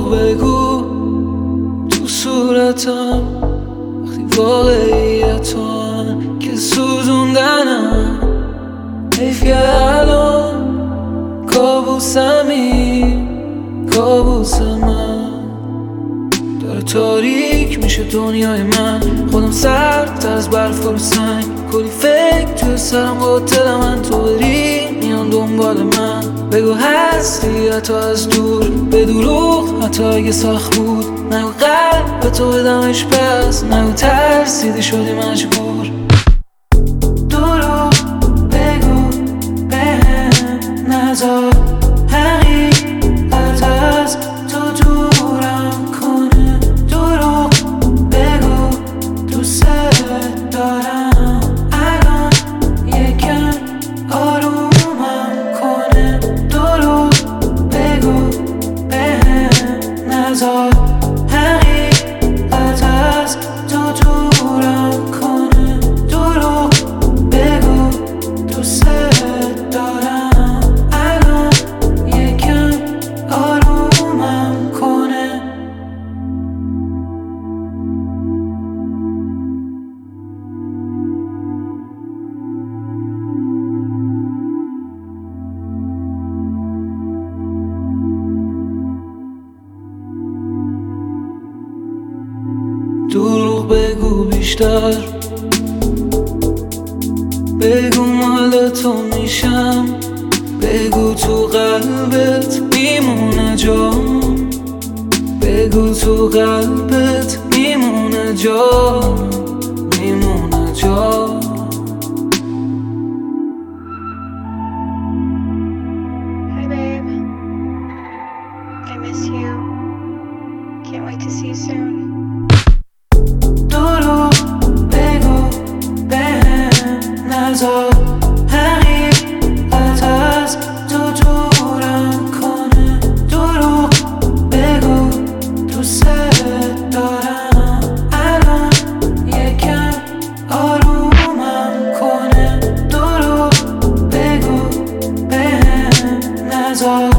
دروغ بگو تو صورتم وقتی واقعیتم که سوزوندنم. حیف که الان کابوسمی، کابوس من داره تاریک میشه دنیای من. خودم سرد از برف و سنگ، کلی فکر توی سرم قاتل من. تو بری میان دنبال من، بگو هستی حتی از دور، به دروغ حتی اگه سخت بود. نگو قلب تو بدمش پس، نگو ترسیدی شدی مجبور. دروغ بگو بهم نذار حقیقت از تو دورم کنه. دروغ بگو دوست دارم الان یکم آرومم کنه. دروغ بگو بهم نذار حقیقت از تو دورم کنه. دروغ بگو دوست دارم الان یکم آرومم کنه. دروغ بگو بیشتر، بگو مال تو میشم، بگو تو قلبت میمونه جا، بگو تو قلبت میمونه جا، میمونه جا. Hi babe, I miss you. Can't wait to see you soon. دروغ بگو بهم نذار حقیقت از تو دورم کنه. دروغ بگو دوست دارم الان یکم آرومم کنه. دروغ بگو بهم نذار